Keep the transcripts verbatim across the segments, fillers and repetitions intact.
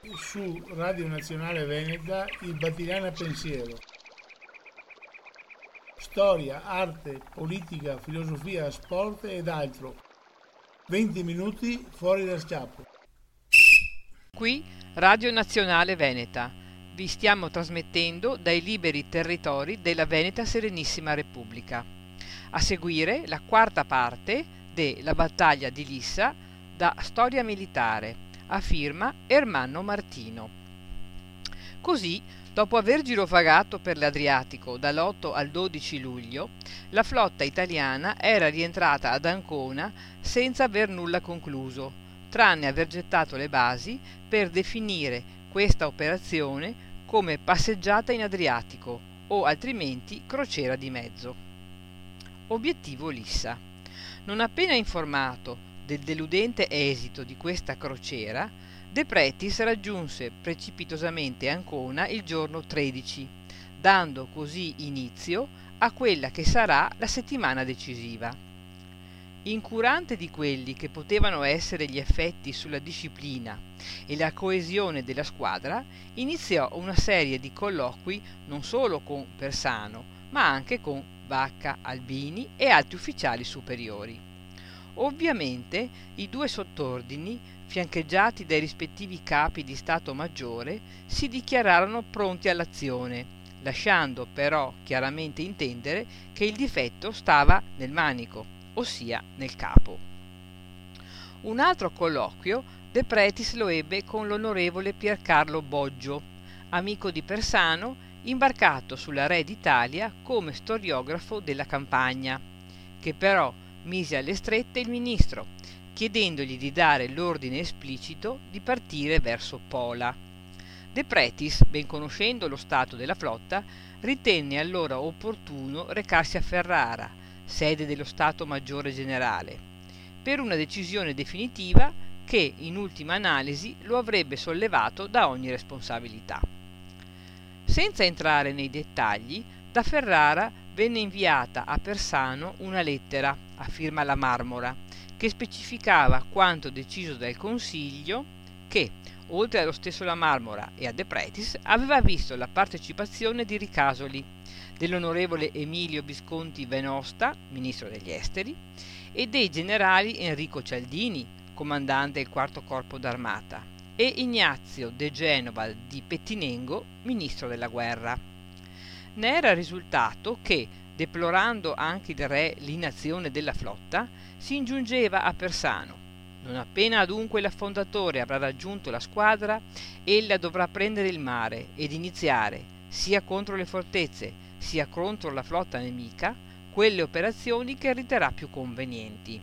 su Radio Nazionale Veneta il Battigliana Pensiero. Storia, arte, politica, filosofia, sport ed altro. venti minuti fuori da schiaffo. Qui Radio Nazionale Veneta. Vi stiamo trasmettendo dai liberi territori della Veneta Serenissima Repubblica. A seguire la quarta parte della battaglia di Lissa da Storia Militare, a firma Ermanno Martino. Così, dopo aver girovagato per l'Adriatico dall'otto al dodici luglio, la flotta italiana era rientrata ad Ancona senza aver nulla concluso, tranne aver gettato le basi per definire questa operazione come passeggiata in Adriatico o altrimenti crociera di mezzo. Obiettivo Lissa. Non appena informato del deludente esito di questa crociera, De Pretis raggiunse precipitosamente Ancona il giorno tredici, dando così inizio a quella che sarà la settimana decisiva. Incurante di quelli che potevano essere gli effetti sulla disciplina e la coesione della squadra, iniziò una serie di colloqui non solo con Persano, ma anche con Vacca, Albini e altri ufficiali superiori. Ovviamente i due sottordini, fiancheggiati dai rispettivi capi di Stato Maggiore, si dichiararono pronti all'azione, lasciando però chiaramente intendere che il difetto stava nel manico, ossia nel capo. Un altro colloquio De Pretis lo ebbe con l'onorevole Piercarlo Boggio, amico di Persano, imbarcato sulla Re d'Italia come storiografo della campagna, che però mise alle strette il ministro, chiedendogli di dare l'ordine esplicito di partire verso Pola. De Pretis, ben conoscendo lo stato della flotta, ritenne allora opportuno recarsi a Ferrara, sede dello Stato Maggiore Generale, per una decisione definitiva che, in ultima analisi, lo avrebbe sollevato da ogni responsabilità. Senza entrare nei dettagli, da Ferrara venne inviata a Persano una lettera, a firma La Marmora, che specificava quanto deciso dal Consiglio che, oltre allo stesso La Marmora e a De Pretis, aveva visto la partecipazione di Ricasoli, dell'onorevole Emilio Visconti Venosta, ministro degli esteri, e dei generali Enrico Cialdini, comandante del quarto corpo d'armata, e Ignazio De Genova di Pettinengo, ministro della guerra. Ne era risultato che, deplorando anche il re l'inazione della flotta, si ingiungeva a Persano: non appena adunque l'affondatore avrà raggiunto la squadra, ella dovrà prendere il mare ed iniziare, sia contro le fortezze sia contro la flotta nemica, quelle operazioni che riterrà più convenienti.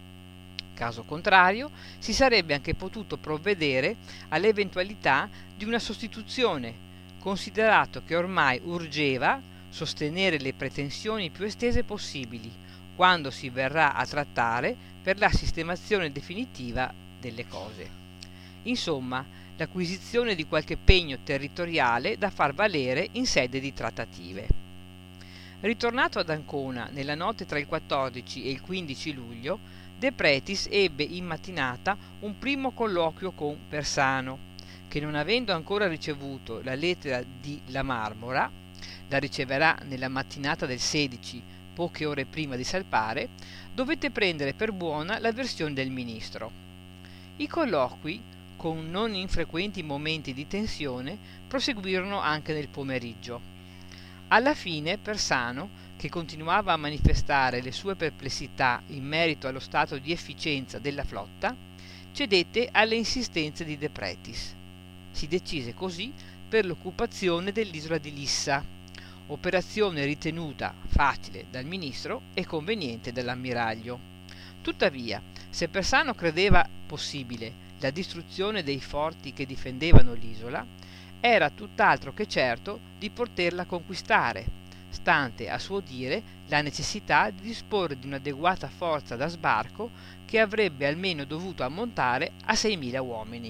Caso contrario, si sarebbe anche potuto provvedere all'eventualità di una sostituzione, considerato che ormai urgeva sostenere le pretensioni più estese possibili, quando si verrà a trattare per la sistemazione definitiva delle cose. Insomma, l'acquisizione di qualche pegno territoriale da far valere in sede di trattative. Ritornato ad Ancona nella notte tra il quattordici e il quindici luglio, De Pretis ebbe in mattinata un primo colloquio con Persano, che, non avendo ancora ricevuto la lettera di La Marmora, la riceverà nella mattinata del sedici, poche ore prima di salpare, dovette prendere per buona la versione del ministro. I colloqui, con non infrequenti momenti di tensione, proseguirono anche nel pomeriggio. Alla fine Persano, che continuava a manifestare le sue perplessità in merito allo stato di efficienza della flotta, cedette alle insistenze di De Pretis. Si decise così per l'occupazione dell'isola di Lissa, operazione ritenuta facile dal ministro e conveniente dall'ammiraglio. Tuttavia, se Persano credeva possibile la distruzione dei forti che difendevano l'isola, era tutt'altro che certo di poterla conquistare, stante a suo dire la necessità di disporre di un'adeguata forza da sbarco che avrebbe almeno dovuto ammontare a seimila uomini.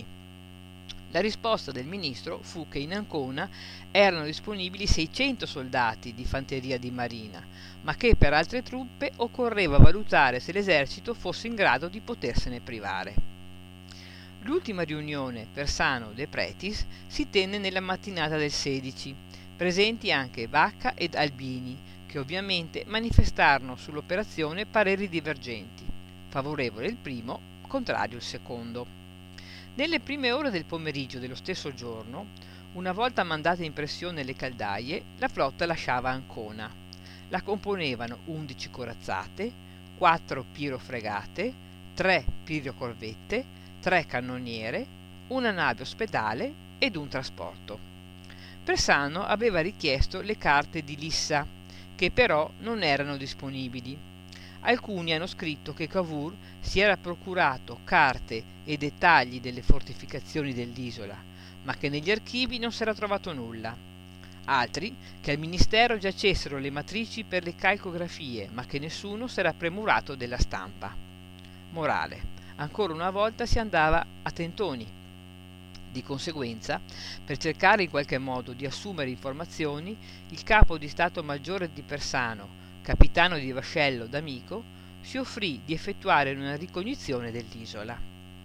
La risposta del ministro fu che in Ancona erano disponibili seicento soldati di fanteria di marina, ma che per altre truppe occorreva valutare se l'esercito fosse in grado di potersene privare. L'ultima riunione Persano-De Pretis si tenne nella mattinata del sedici, presenti anche Vacca ed Albini, che ovviamente manifestarono sull'operazione pareri divergenti, favorevole il primo, contrario il secondo. Nelle prime ore del pomeriggio dello stesso giorno, una volta mandate in pressione le caldaie, la flotta lasciava Ancona. La componevano undici corazzate, quattro pirofregate, tre pirocorvette, tre cannoniere, una nave ospedale ed un trasporto. Persano aveva richiesto le carte di Lissa, che però non erano disponibili. Alcuni hanno scritto che Cavour si era procurato carte e dettagli delle fortificazioni dell'isola, ma che negli archivi non si era trovato nulla. Altri che al ministero giacessero le matrici per le calcografie, ma che nessuno si era premurato della stampa. Morale: ancora una volta si andava a tentoni. Di conseguenza, per cercare in qualche modo di assumere informazioni, il capo di Stato Maggiore di Persano, capitano di vascello D'Amico, si offrì di effettuare una ricognizione dell'isola.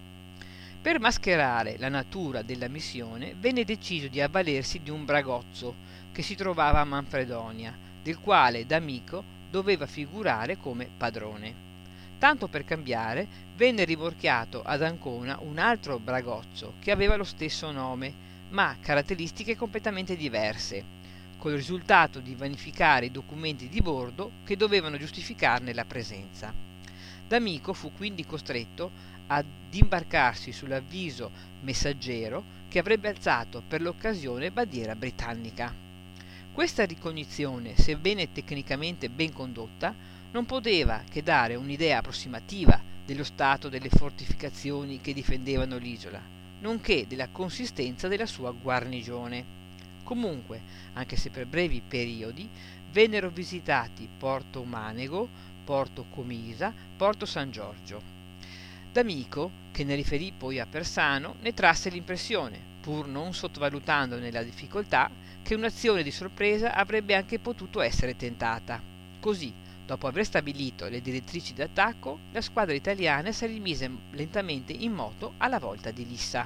Per mascherare la natura della missione venne deciso di avvalersi di un bragozzo che si trovava a Manfredonia, del quale D'Amico doveva figurare come padrone. Tanto per cambiare, venne rimorchiato ad Ancona un altro bragozzo che aveva lo stesso nome, ma caratteristiche completamente diverse, col risultato di vanificare i documenti di bordo che dovevano giustificarne la presenza. D'Amico fu quindi costretto ad imbarcarsi sull'avviso messaggero che avrebbe alzato per l'occasione bandiera britannica. Questa ricognizione, sebbene tecnicamente ben condotta, non poteva che dare un'idea approssimativa dello stato delle fortificazioni che difendevano l'isola, nonché della consistenza della sua guarnigione. Comunque, anche se per brevi periodi, vennero visitati Porto Umanego, Porto Comisa, Porto San Giorgio. D'Amico, che ne riferì poi a Persano, ne trasse l'impressione, pur non sottovalutandone la difficoltà, che un'azione di sorpresa avrebbe anche potuto essere tentata. Così, dopo aver stabilito le direttrici d'attacco, la squadra italiana si rimise lentamente in moto alla volta di Lissa.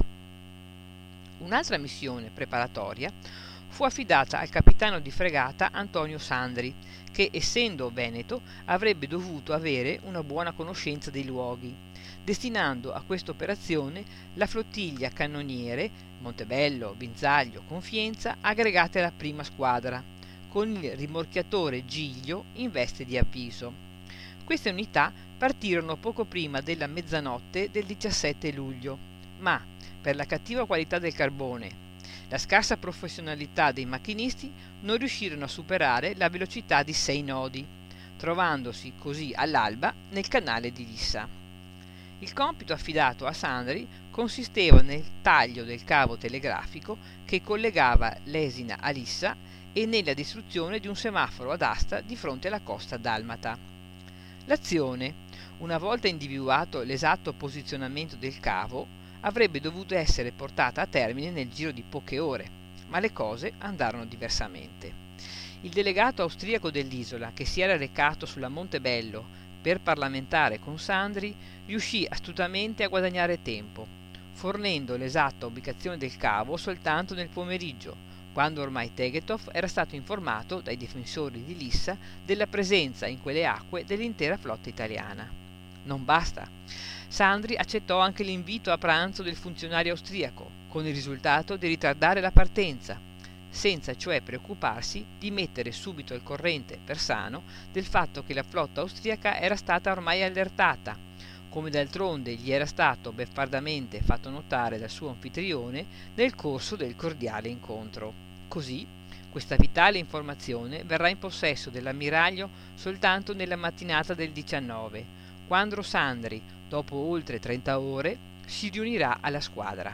Un'altra missione preparatoria fu affidata al capitano di fregata Antonio Sandri, che, essendo veneto, avrebbe dovuto avere una buona conoscenza dei luoghi, destinando a questa operazione la flottiglia cannoniere Montebello, Vinzaglio, Confienza aggregate alla prima squadra, con il rimorchiatore Giglio in veste di avviso. Queste unità partirono poco prima della mezzanotte del diciassette luglio, ma per la cattiva qualità del carbone, la scarsa professionalità dei macchinisti, non riuscirono a superare la velocità di sei nodi, trovandosi così all'alba nel canale di Lissa. Il compito affidato a Sandri consisteva nel taglio del cavo telegrafico che collegava l'Esina a Lissa e nella distruzione di un semaforo ad asta di fronte alla costa dalmata. L'azione, una volta individuato l'esatto posizionamento del cavo, avrebbe dovuto essere portata a termine nel giro di poche ore, ma le cose andarono diversamente. Il delegato austriaco dell'isola, che si era recato sulla Montebello per parlamentare con Sandri, riuscì astutamente a guadagnare tempo, fornendo l'esatta ubicazione del cavo soltanto nel pomeriggio, quando ormai Tegethoff era stato informato dai difensori di Lissa della presenza in quelle acque dell'intera flotta italiana. Non basta. Sandri accettò anche l'invito a pranzo del funzionario austriaco, con il risultato di ritardare la partenza, senza cioè preoccuparsi di mettere subito al corrente Persano del fatto che la flotta austriaca era stata ormai allertata, come d'altronde gli era stato beffardamente fatto notare dal suo anfitrione nel corso del cordiale incontro. Così, questa vitale informazione verrà in possesso dell'ammiraglio soltanto nella mattinata del diciannove, quando Sandri, dopo oltre trenta ore, si riunirà alla squadra.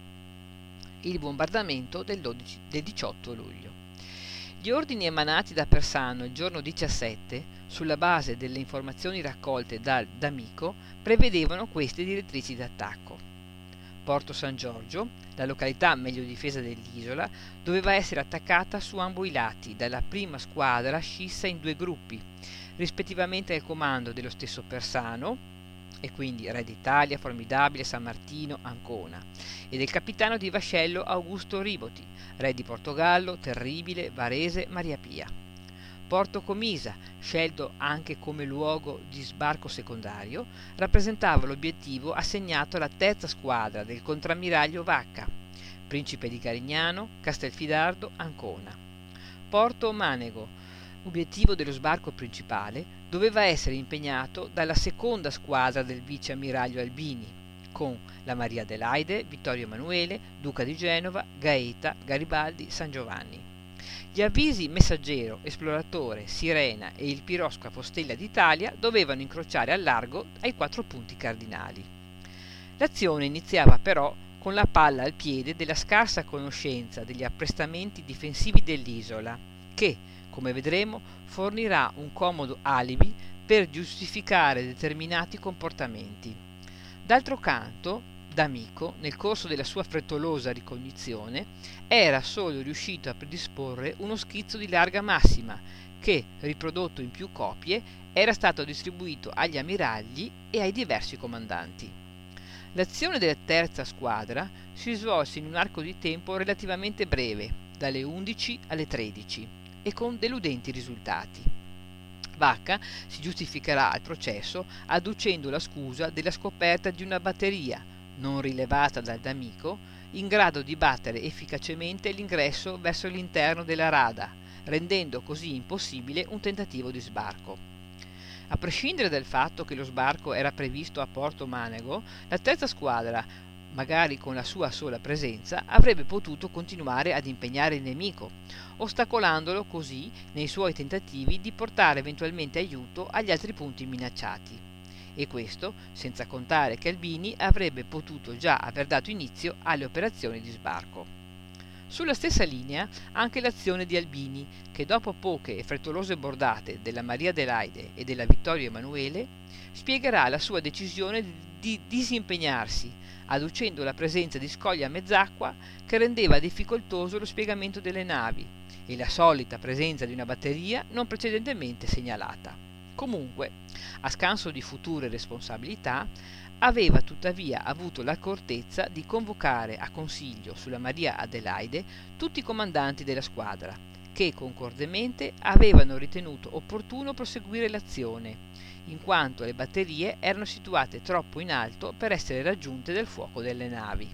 Il bombardamento del, dodici, del diciotto luglio. Gli ordini emanati da Persano il giorno diciassette, sulla base delle informazioni raccolte da D'Amico, prevedevano queste direttrici d'attacco. Porto San Giorgio, la località meglio difesa dell'isola, doveva essere attaccata su ambo i lati dalla prima squadra scissa in due gruppi, rispettivamente al comando dello stesso Persano, e quindi re d'Italia, Formidabile, San Martino, Ancona, e del capitano di vascello Augusto Riboti, re di Portogallo, Terribile, Varese, Maria Pia. Porto Comisa, scelto anche come luogo di sbarco secondario, rappresentava l'obiettivo assegnato alla terza squadra del contrammiraglio Vacca, Principe di Carignano, Castelfidardo, Ancona. Porto Manego, obiettivo dello sbarco principale, doveva essere impegnato dalla seconda squadra del viceammiraglio Albini, con la Maria Adelaide, Vittorio Emanuele, Duca di Genova, Gaeta, Garibaldi, San Giovanni. Gli avvisi Messaggero, Esploratore, Sirena e il piroscafo Stella d'Italia dovevano incrociare al largo ai quattro punti cardinali. L'azione iniziava però con la palla al piede della scarsa conoscenza degli apprestamenti difensivi dell'isola, che, come vedremo, fornirà un comodo alibi per giustificare determinati comportamenti. D'altro canto, D'Amico, nel corso della sua frettolosa ricognizione, era solo riuscito a predisporre uno schizzo di larga massima che, riprodotto in più copie, era stato distribuito agli ammiragli e ai diversi comandanti. L'azione della terza squadra si svolse in un arco di tempo relativamente breve, dalle undici alle tredici, e con deludenti risultati. Vacca si giustificherà al processo adducendo la scusa della scoperta di una batteria, non rilevata dal D'Amico, in grado di battere efficacemente l'ingresso verso l'interno della rada, rendendo così impossibile un tentativo di sbarco. A prescindere dal fatto che lo sbarco era previsto a Porto Manego, la terza squadra, magari con la sua sola presenza, avrebbe potuto continuare ad impegnare il nemico, ostacolandolo così nei suoi tentativi di portare eventualmente aiuto agli altri punti minacciati. E questo senza contare che Albini avrebbe potuto già aver dato inizio alle operazioni di sbarco. Sulla stessa linea anche l'azione di Albini, che dopo poche e frettolose bordate della Maria Adelaide e della Vittorio Emanuele, spiegherà la sua decisione di disimpegnarsi, adducendo la presenza di scogli a mezz'acqua che rendeva difficoltoso lo spiegamento delle navi e la solita presenza di una batteria non precedentemente segnalata. Comunque, a scanso di future responsabilità, aveva tuttavia avuto l'accortezza di convocare a consiglio sulla Maria Adelaide tutti i comandanti della squadra, che concordemente avevano ritenuto opportuno proseguire l'azione, in quanto le batterie erano situate troppo in alto per essere raggiunte dal fuoco delle navi.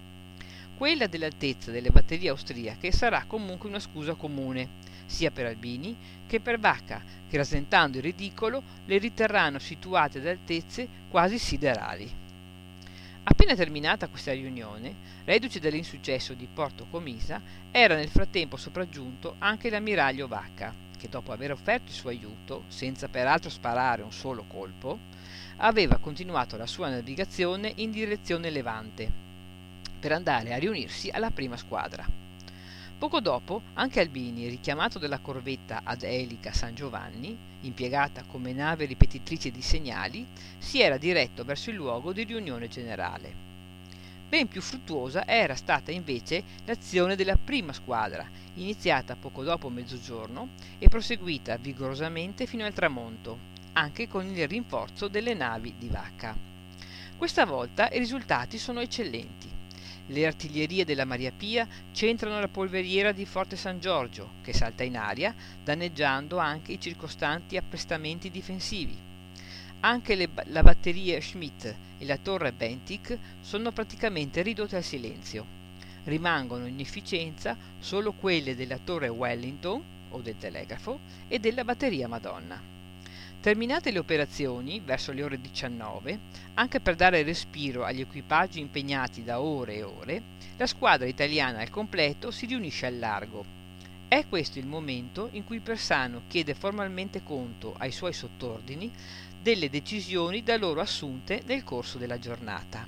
Quella dell'altezza delle batterie austriache sarà comunque una scusa comune, sia per Albini che per Vacca, che rasentando il ridicolo le riterranno situate ad altezze quasi siderali. Appena terminata questa riunione, reduce dall'insuccesso di Porto Comisa, era nel frattempo sopraggiunto anche l'ammiraglio Vacca, che dopo aver offerto il suo aiuto, senza peraltro sparare un solo colpo, aveva continuato la sua navigazione in direzione levante, per andare a riunirsi alla prima squadra. Poco dopo anche Albini, richiamato dalla corvetta ad elica San Giovanni, impiegata come nave ripetitrice di segnali, si era diretto verso il luogo di riunione generale. Ben più fruttuosa era stata invece l'azione della prima squadra, iniziata poco dopo mezzogiorno e proseguita vigorosamente fino al tramonto, anche con il rinforzo delle navi di Vacca. Questa volta i risultati sono eccellenti. Le artiglierie della Maria Pia centrano la polveriera di Forte San Giorgio, che salta in aria, danneggiando anche i circostanti apprestamenti difensivi. Anche le, la batteria Schmidt e la torre Bentic sono praticamente ridotte al silenzio. Rimangono in efficienza solo quelle della torre Wellington, o del telegrafo, e della batteria Madonna. Terminate le operazioni, verso le ore diciannove, anche per dare respiro agli equipaggi impegnati da ore e ore, la squadra italiana al completo si riunisce al largo. È questo il momento in cui Persano chiede formalmente conto ai suoi sottordini delle decisioni da loro assunte nel corso della giornata.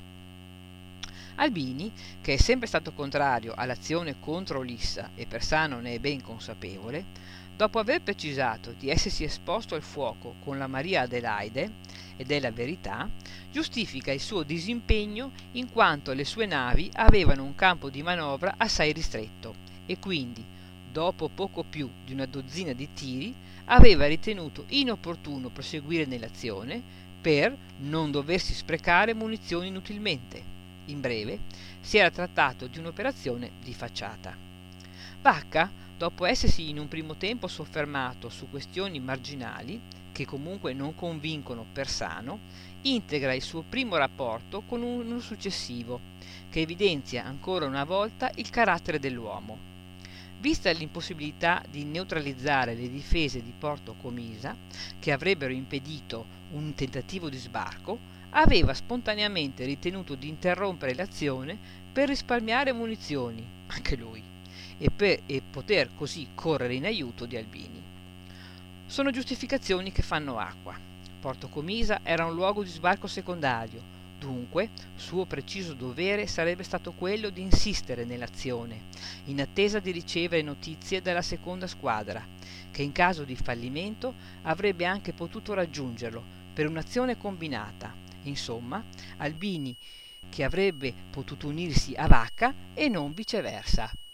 Albini, che è sempre stato contrario all'azione contro Lissa e Persano ne è ben consapevole, dopo aver precisato di essersi esposto al fuoco con la Maria Adelaide, ed è la verità, giustifica il suo disimpegno in quanto le sue navi avevano un campo di manovra assai ristretto e quindi, dopo poco più di una dozzina di tiri, aveva ritenuto inopportuno proseguire nell'azione per non doversi sprecare munizioni inutilmente. In breve, si era trattato di un'operazione di facciata. Vacca, dopo essersi in un primo tempo soffermato su questioni marginali, che comunque non convincono Persano, integra il suo primo rapporto con uno successivo, che evidenzia ancora una volta il carattere dell'uomo. Vista l'impossibilità di neutralizzare le difese di Porto Comisa, che avrebbero impedito un tentativo di sbarco, aveva spontaneamente ritenuto di interrompere l'azione per risparmiare munizioni, anche lui, e, per, e poter così correre in aiuto di Albini. Sono giustificazioni che fanno acqua. Porto Comisa era un luogo di sbarco secondario, dunque suo preciso dovere sarebbe stato quello di insistere nell'azione, in attesa di ricevere notizie dalla seconda squadra, che in caso di fallimento avrebbe anche potuto raggiungerlo per un'azione combinata. Insomma, Albini che avrebbe potuto unirsi a Vacca e non viceversa.